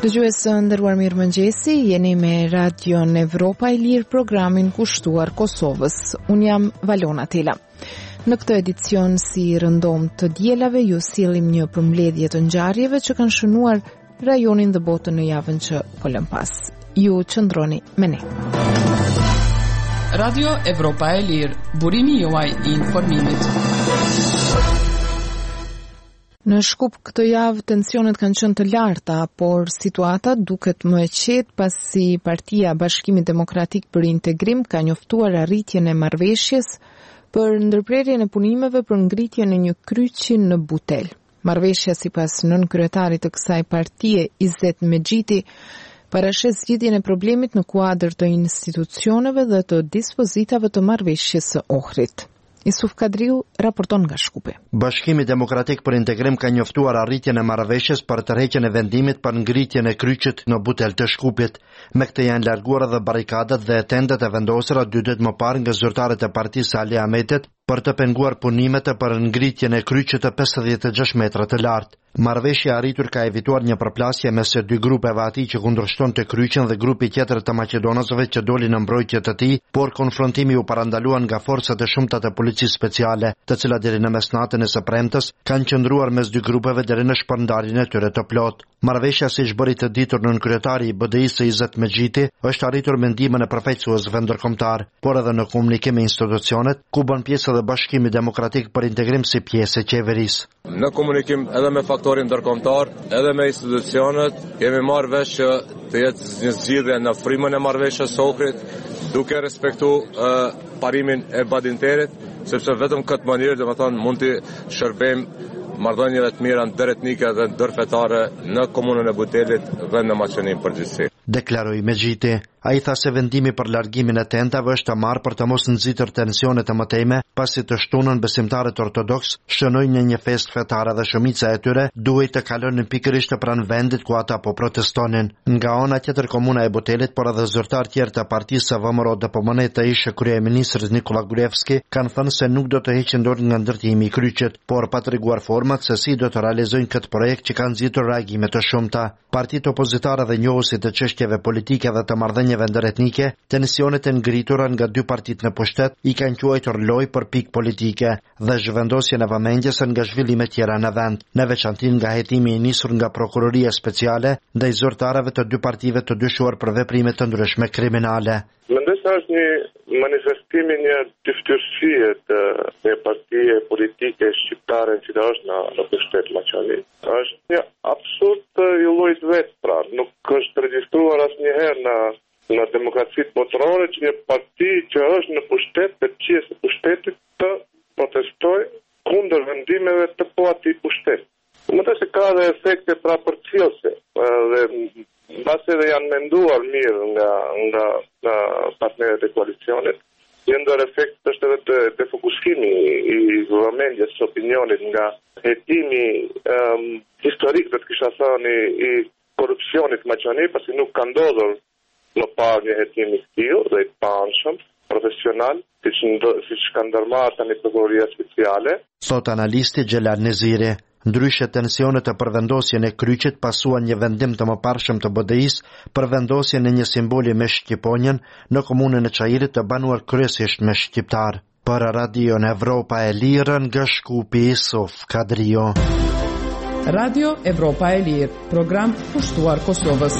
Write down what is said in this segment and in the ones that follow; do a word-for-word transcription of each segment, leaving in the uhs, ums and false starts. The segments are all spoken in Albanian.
Dëgjues të nderuar, mirëmëngjesi, jeni me Radion Evropa e Lirë, programin kushtuar Kosovës. Unë jam Valona Tela. Në këtë edicion, si rëndom të dielave, ju sillim një përmbledhje të ngjarjeve që kanë shënuar rajonin dhe botën në javën që po lëm pas. Ju qëndroni me ne. Radio Evropa e Lirë, burimi juaj i informimit. Në Shkup këtë javë tensionet kanë qenë të larta, por situata duket më e qetë pasi Partia Bashkimit Demokratik për Integrim ka njoftuar arritjen e marrëveshjes për ndërprerjen e punimeve për ngritjen e një kryqi në Butel. Marrëveshja sipas nënkryetarit të kësaj partie, Izet Mexhiti, parashes zgjidhjen e problemit në kuadër të institucioneve dhe të dispozitave të marrëveshjes së Ohrit. Isuf Kadriu raporton nga Shkupi. Bashkimi Demokratik për Integrim ka njoftuar arritjen e marrëveshjes për tërheqjen e vendimit për ngritjen e kryqit në Butel të Shkupit. Me këtë janë larguar edhe barikadat dhe tendet e vendosura dy ditë më parë nga zyrtarët e Partisë Ali Ahmetit për të penguar punimet për ngritjen e kryqit të pesëdhjetë e gjashtë metra të lartë. Marrëveshja arritur ka evituar një përplasje mes së dy grupeve, atij që kundërshtonte kryqin dhe grupi tjetër të maqedonasëve që dolin në mbrojtje të tij, por konfrontimi u parandaluan nga forcat e shumta të policisë speciale, të cilat deri në mesnatën e së premtes kanë qëndruar mes dy grupeve deri në shpërndarjen e tyre të plot. Marrëveshja, siç bëri të ditur nënkryetari i B D I-së Izet Mexhiti, është arritur me ndihmën e përfaqësuesve ndërkombëtar, por edhe në komunikim me institucionet, ku bën pjesë edhe Bashkimi Demokratik për Integrim si pjesë e qeverisë. Në komunikim edhe me faktorin ndërkombëtar, edhe me institucionet, kemi marrë vesh që të jetë një zgjidhje në frymën e marrëveshjes së Ohrit, duke respektuar uh, parimin e Badinterit, sepse vetëm këtë mënyrë, domethënë, mund të shërbejmë marrëdhënieve të mira ndëretnike dhe ndërfetare në komunën e Butelit dhe në Maqedoninë përgjithësi. Deklaroi Mexhiti. Ai tha se vendimi për largimin e tentave është të marrë për të mos nxitur tensione të mëtejme, pasi të shtunën besimtarët ortodoks shënojnë në një festë fetare dhe shumica e tyre duhet të kalonin pikërisht pranë vendit ku ata po protestonin. Nga ana tjetër, komuna e Butelit, por edhe zyrtar tjerë të Partisë V M R O D P M N të ish kryeministrit Nikola Gruevski kanë thënë se nuk do të heqin dorë nga ndërtimi i kryqit, por pa treguar format se si do të realizojnë këtë projekt që kanë nxitur reagime të shumta. Partitë opozitare dhe njohësit të çështjeve politike dhe të marrëdhënieve ndërretnike, tensionet e ngritura nga dy partitë në pushtet i kanë quajtur lojë për pikë politike dhe zhvendosjen e vëmendjes nga zhvillimet tjera në vend, në veçantë nga hetimi i nisur nga prokuroria speciale ndaj zyrtarëve të dy partive të dyshuar për veprime të ndryshme kriminale. Mendoj se është një manifestim i një dyftësie të një partie politike shqiptare që është në, në pushtet Maqedoni. Është një absurd i llojit vet, pra nuk është regjistruar asnjëherë në në demokracitë botërore që një parti që është në pushtet, të qesë të pushtetit, të protestoj kundër vendimeve të po atij pushtet. Mendoj se ka dhe efekte pra përcjellëse dhe mbase dhe janë menduar mirë nga nga, nga partnerët e koalicionit. Një ndër efekt është edhe të defokusimi i vëmendjes së opinionit nga hetimi um, historik, do të kisha thënë, i, i korrupsionit Maqedoni, pasi nuk ka ndodhur në parë një hetim i tillë dhe i panshëm, profesional, siç siç ka ndërmarrë tani prokuroria speciale. Sot analisti Xhelal Neziri. Ndryshe, tensionet e përvendosjen e kryqit pasuan një vendim të mëparshëm të B D I-së për vendosjen e një simboli me shqiponjen në komunën e Çajirit të banuar kryesisht me shqiptar. Për Radion Evropa e Lirë nga Shkupi, Isuf Kadrio. Radio Evropa e Lirë, program kushtuar Kosovës.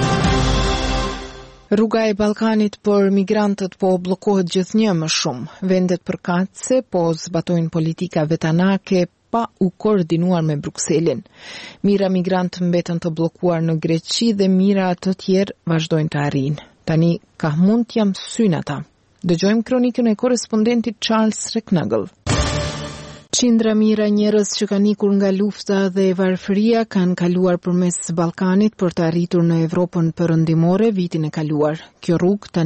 Rruga e Ballkanit për migrantët po bllokohet gjithnjë më shumë. Vendet përkatëse po zbatojnë politika vetanake pa u koordinuar me Brukselin. Mira migrantë mbeten të bllokuar në Greqi dhe mira të tjerë vazhdojnë të arrijnë. Tani ka mund të jam syn ata. Dëgjojmë kronikën e korrespondentit Charles Reknagel. Qindra mira njerëz që kanë ikur nga lufta dhe varfëria kanë kaluar përmes Ballkanit për të arritur në Evropën perëndimore vitin e kaluar. Kjo rrugë tani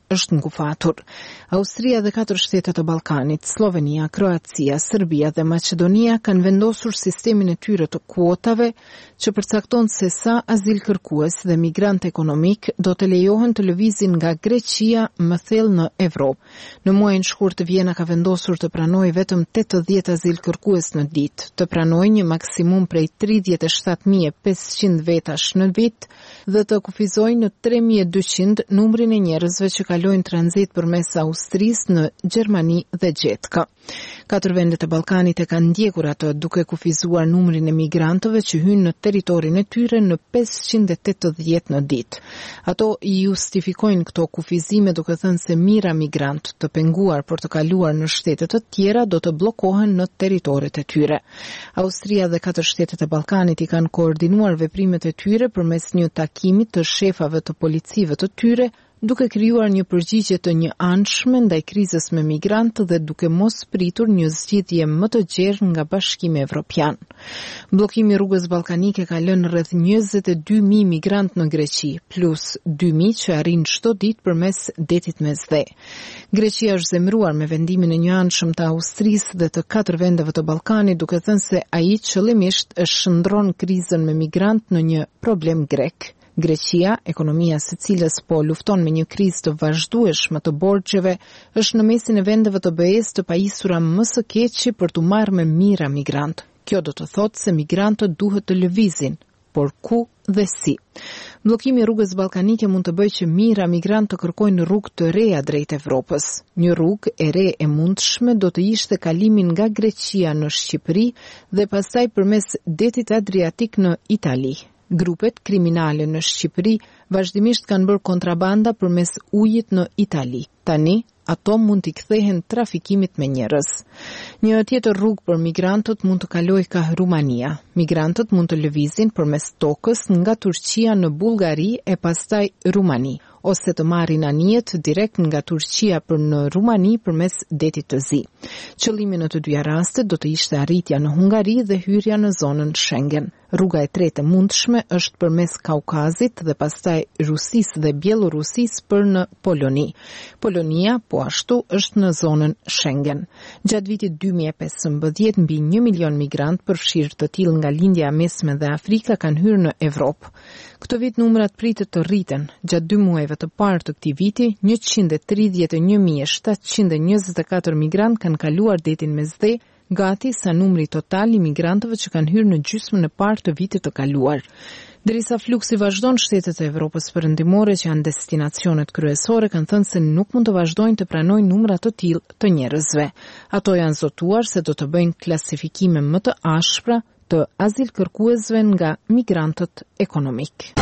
është ngufatur. Austria dhe katër shtete të Ballkanit, Slovenia, Kroacia, Serbia dhe Maqedonia kanë vendosur sistemin e tyre të kuotave që përcakton se sa azil kërkues dhe migrant ekonomik do të lejohen të lëvizin nga Greqia më thellë në Evropë. Në muajin shkurt Vjena ka vendosur të pranojë vetëm tetëdhjetë azil kërkues në ditë, të pranojë një maksimum prej tridhjetë e shtatë mijë e pesëqind vetash në vit dhe të kufizojë në tre mijë e dyqind numrin e njerëzve që kalojnë tranzit përmes Austrisë në Gjermani dhe Gjetka. Katër vendet e Ballkanit e kanë ndjekur atë duke kufizuar numrin e migrantëve që hynë në territorin e tyre në pesëqind e tetëdhjetë në ditë. Ato i justifikojnë këto kufizime duke thënë se mira migrant të penguar për të kaluar në shtete të tjera do të bllokohen në territoret e tyre. Austria dhe katër shtetet e Ballkanit i kanë koordinuar veprimet e tyre përmes një takimi të shefave të policive të tyre, duke krijuar një përgjigje të njëanshme ndaj krizës me migrantë dhe duke mos pritur një zgjidhje më të gjerë nga Bashkimi Evropian. Bllokimi i rrugës ballkanike ka lënë rreth njëzet e dy mijë migrantë në Greqi, plus dy mijë që arrin çdo ditë përmes detit Mesdhe. Greqia është zemëruar me vendimin e njëanshëm të Austrisë dhe të katër vendeve të Ballkanit, duke thënë se ai qëllimisht e shndron krizën me migrantë në një problem grek. Greqia, ekonomia së cilës po lufton me një krizë të vazhdueshme të borxheve, është në mesin e vendeve të B E-s të pajisura më së keqi për të marrë me mira migrant. Kjo do të thotë se migrantët duhet të lëvizin, por ku dhe si. Bllokimi i rrugës ballkanike mund të bëjë që mira migrantë të kërkojnë rrugë të reja drejt Evropës. Një rrugë e re e mundshme do të ishte kalimin nga Greqia në Shqipëri dhe pastaj përmes detit Adriatik në Itali. Grupet kriminale në Shqipëri vazhdimisht kanë bërë kontrabanda përmes ujit në Itali. Tani, ato mund t'i kthehen trafikimit me njerëz. Një tjetër rrugë për migrantët mund të kalojë ka Rumania. Migrantët mund të lëvizin përmes tokës nga Turqia në Bullgari e pastaj Rumani, ose të marrin anijet direkt nga Turqia për në Rumani përmes detit të Zi. Qëllimi në të dyja rastet do të ishte arritja në Hungari dhe hyrja në zonën Schengen. Rruga e tretë e mundshme është përmes Kaukazit dhe pastaj Rusisë dhe Bielorusisë për në Poloni. Polonia po ashtu është në zonën Schengen. Gjatë vitit dy mijë e pesëmbëdhjetë mbi një milion migrant përfshirë të tillë nga lindja e mesme dhe Afrika kanë hyrë në Evropë. Këtë vit numrat pritet të rriten. Gjatë dy muajve të parë të këtij viti, njëqind e tridhjetë e një mijë shtatëqind e njëzet e katër migrantë kanë kaluar detin Mesdhe, gati sa numri total i migrantëve që kanë hyrë në gjysmën e parë të vitit të kaluar. Derisa fluksi vazhdon, shtetet e Evropës perëndimore që janë destinacionet kryesore kanë thënë se nuk mund të vazhdojnë të pranojnë numra të tillë të njerëzve. Ato janë zotuar se do të bëjnë klasifikime më të ashpra të azil kërkuesve nga migrantët ekonomik.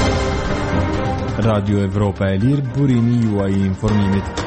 Radio Evropa e Lirë, burimi juaj i informimit.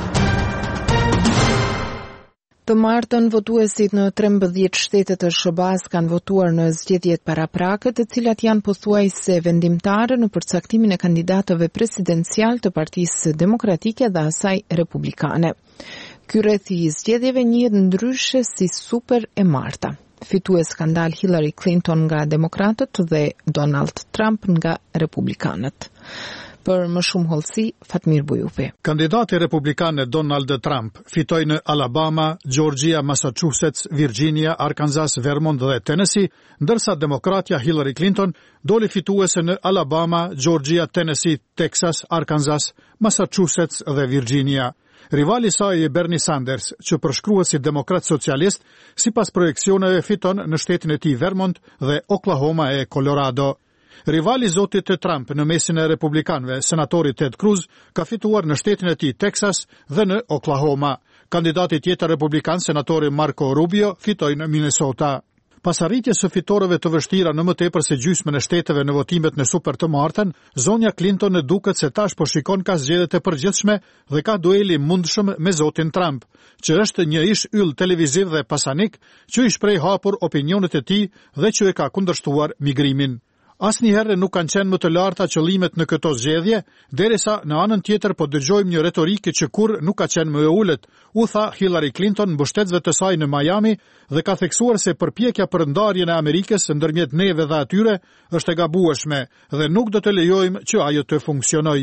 Të martën, votuesit në trembëdhjetë shtete të S B A-s kanë votuar në zgjedhjet paraprake, të cilat janë pothuajse vendimtare në përcaktimin e kandidatëve presidencial të Partisë Demokratike dhe asaj Republikane. Ky rreth i zgjedhjeve njihet ndryshe si super e marta. Fitues ka dalë Hillary Clinton nga Demokratët dhe Donald Trump nga Republikanët. Për më shumë hollësi, Fatmir Bujupi. Kandidati republikan Donald Trump fitoi në Alabama, Georgia, Massachusetts, Virginia, Arkansas, Vermont dhe Tennessee, ndërsa demokratja Hillary Clinton doli fituese në Alabama, Georgia, Tennessee, Texas, Arkansas, Massachusetts dhe Virginia. Rivali i saj Bernie Sanders, që përshkruhet si demokrat socialist, sipas projeksioneve fiton në shtetin e tij Vermont dhe Oklahoma e Colorado. Rivali zotit të Trump në mesin e republikanëve, senatori Ted Cruz, ka fituar në shtetin e tij Texas dhe në Oklahoma. Kandidati tjetër republikan, senatori Marco Rubio, fitoi në Minnesota. Pas arritjes së fitoreve të vështira në më tepër se gjysmën e shteteve në votimet në super të martën, zonja Clinton e duket se tash po shikon ka zgjedhjet e përgjithshme dhe ka dueli mundshëm me zotin Trump, që është një ish yll televiziv dhe pasanik që i shpreh hapur opinionet e tij dhe që e ka kundërshtuar migrimin. Asnjëherë nuk kanë qenë më të larta qëllimet në këto zgjedhje, derisa në anën tjetër po dëgjojmë një retorikë që kur nuk ka qenë më e ulët, u tha Hillary Clinton mbështetësve të saj në Miami dhe ka theksuar se përpjekja për ndarjen e Amerikës ndërmjet neve dhe atyre është e gabueshme dhe nuk do të lejojmë që ajo të funksionojë.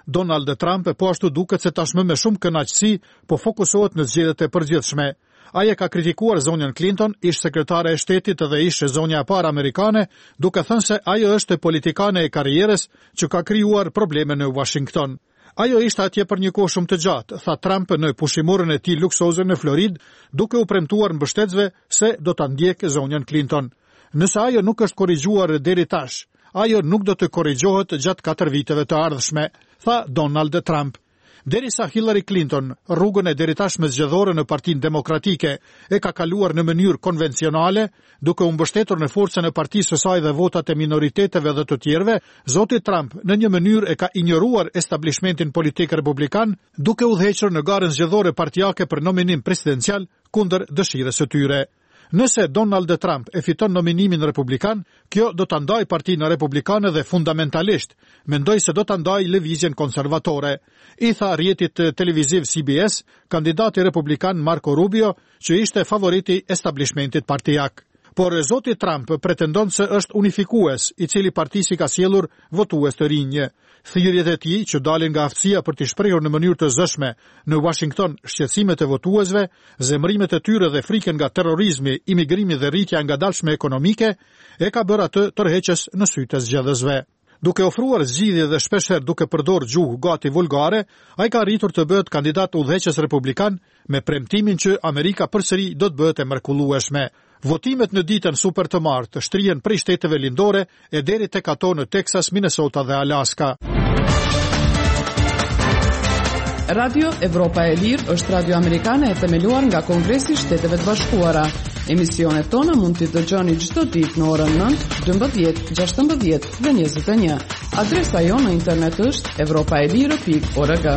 Donald Trump e po ashtu duket se tashmë me shumë kënaqësi po fokusohet në zgjedhjet e përgjithshme. Ai e ka kritikuar zonjën Clinton, ish sekretare e shtetit dhe ish zonja e parë amerikane, duke thënë se ajo është politikane e karrierës që ka krijuar probleme në Washington. Ajo ishte atje për një kohë shumë të gjatë, tha Trump në pushimorën e tij luksoze në Florid, duke u premtuar mbështetësve se do ta ndjekë zonjën Clinton. Nëse ajo nuk është korrigjuar deri tash, ajo nuk do të korrigjohet gjatë katër viteve të ardhshme, tha Donald Trump. Derisa Hillary Clinton rrugën e deritashme zgjedhore në Partinë Demokratike e ka kaluar në mënyrë konvencionale, duke u mbështetur në forcën e partisë së saj dhe votat e minoriteteve dhe të tjerëve, zoti Trump në një mënyrë e ka injoruar establishmentin politik republikan, duke udhëhequr në garën zgjedhore partijake për nominim presidencial kundër dëshirës së tyre. Nëse Donald Trump e fiton nominimin republikan, kjo do ta ndaj Partinë Republikane dhe fundamentalisht mendoj se do ta ndaj lëvizjen konservatore. I tha rrjetit televiziv C B S kandidati republikan Marco Rubio, që ishte favoriti establishmentit partijak. Por zoti Trump pretendon se është unifikues, i cili partisi ka sjellur votues të rinj. Thirrjet e tij që dalin nga aftësia për të shprehur në mënyrë të zëshme në Washington shqetësimet e votuesve, zemrimet e tyre dhe frikën nga terrorizmi, imigrimi dhe rritja ngadalshme ekonomike, e ka bërë atë tërheqës në sytë e zgjedhësve. Duke ofruar zgjidhje dhe shpeshherë duke përdorur gjuhë gati vulgare, ai ka arritur të bëhet kandidat udhëheqës republikan me premtimin që Amerika përsëri do të bëhet e mrekullueshme. Votimet në ditën super të martë shtrihen prej shteteve lindore e deri tek ato në Texas, Minnesota dhe Alaska. Radio Evropa e Lirë është radio amerikane e themeluar nga Kongresi i Shteteve të Bashkuara. Emisionet tona mund t'i dëgjoni çdo ditë në orën nëntë, dymbëdhjetë, gjashtëmbëdhjetë dhe njëzet e një. Adresa jonë në internet është evropaelire pikë org.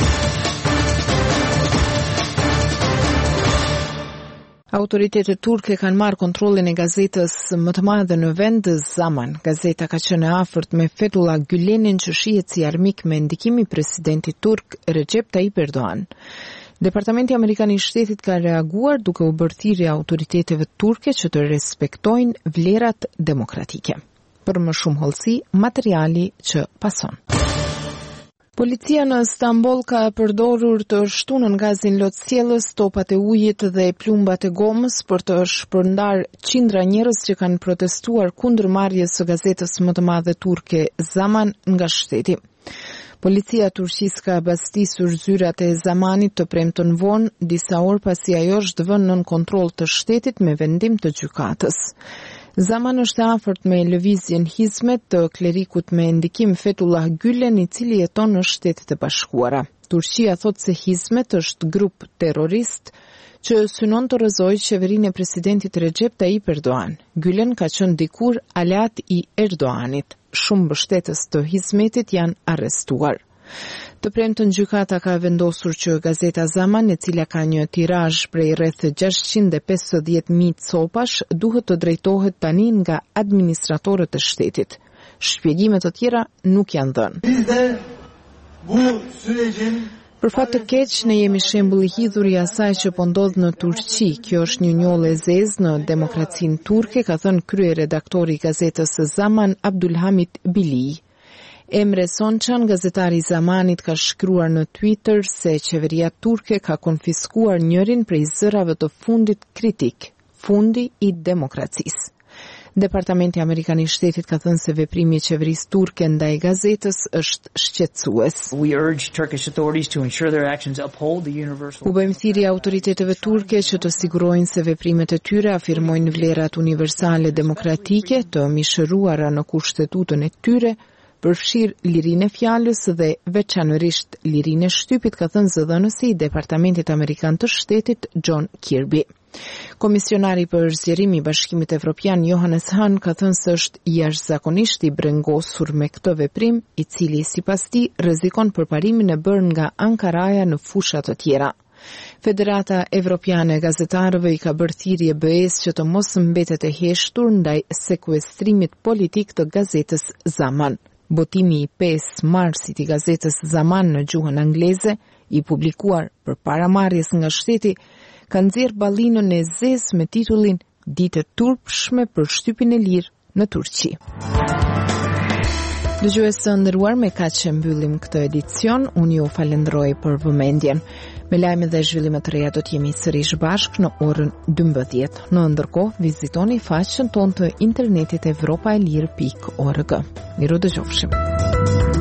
Autoritetet turke kanë marrë kontrollin e gazetës më të madhe në vend, Zaman. Gazeta ka qenë e afërt me Fethullah Gülen'in që shihet si armik me ndikimin e presidentit turk Recep Tayyip Erdogan. Departamenti Amerikan i Shtetit ka reaguar duke u bërë thirrje autoriteteve turke që të respektojnë vlerat demokratike. Për më shumë hollësi, materiali që pason. Policia në Stamboll ka përdorur të shtunën gazin lotësjellës, topat e ujit dhe plumbat e gomës për të shpërndar qindra njerëz që kanë protestuar kundër marrjes së gazetës më të madhe turke Zaman nga shteti. Policia turqisë ka bastisur zyrat e Zamanit të premten vonë, disa orë pasi ajo është vënë nën kontroll të shtetit me vendim të gjykatës. Zaman është afërt me lëvizjen Hizmet të klerikut me ndikim Fethullah Gülen, i cili jeton në Shtetet e Bashkuara. Turqia thot se Hizmet është grup terrorist që synon të rrëzojë qeverinë e presidentit Recep Tayyip Erdogan. Gülen ka qenë dikur aleat i Erdoganit. Shumë mbështetës të Hizmetit janë arrestuar. Të premtën gjykata ka vendosur që gazeta Zaman, e cila ka një tirazh prej rreth gjashtëqind e pesëdhjetë mijë copash, duhet të drejtohet tani nga administratorët e shtetit. Shpjegime të tjera nuk janë dhënë. Për fat të keq, ne jemi shembull i hidhur i asaj që po ndodh në Turqi. Kjo është një njollë e zezë në demokracinë turke, ka thënë kryeredaktori i gazetës Zaman, Abdulhamid Bili. Emre Sonçan, gazetari i Zamanit, ka shkruar në Twitter se qeveria turke ka konfiskuar njërin prej zërave të fundit kritik, fundi i demokracisë. Departamenti Amerikan i Shtetit ka thënë se veprimi i qeverisë turke ndaj gazetës është shqetësues. U bëjmë thirrje autoriteteve turke që të sigurojnë se veprimet e tyre afirmojnë vlerat universale demokratike, të mishëruara në kushtetutën e tyre, përfshirë lirinë e fjalës dhe veçanërisht lirinë e shtypit, ka thënë zëdhënësi i Departamentit Amerikan të Shtetit John Kirby. Komisionari për zgjerimi i Bashkimit Evropian Johannes Hahn ka thënë se është jashtëzakonisht i brengosur me këtë veprim, i cili sipas tij rrezikon përparimin e bërë nga Ankaraja në fusha të tjera. Federata Evropiane e Gazetarëve i ka bërë thirrje B E-s që të mos mbetet e heshtur ndaj sekuestrimit politik të gazetës Zaman. Botimi i pesë marsit i gazetës Zaman në gjuhën angleze, i publikuar përpara marrjes nga shteti, ka nxjerrë ballinën e zezë me titullin Ditë turpshme për shtypin e lirë në Turqi. Dëgjues të nderuar, me kaq që mbyllim këtë edicion, unë ju falenderoj për vëmendjen. Me lajme dhe zhvillime të reja do të jemi sërish bashk në orën dymbëdhjetë. Në ndërkohë, vizitoni faqen tonë të internetit evropaelir pikë org. Miru dëgjofshim.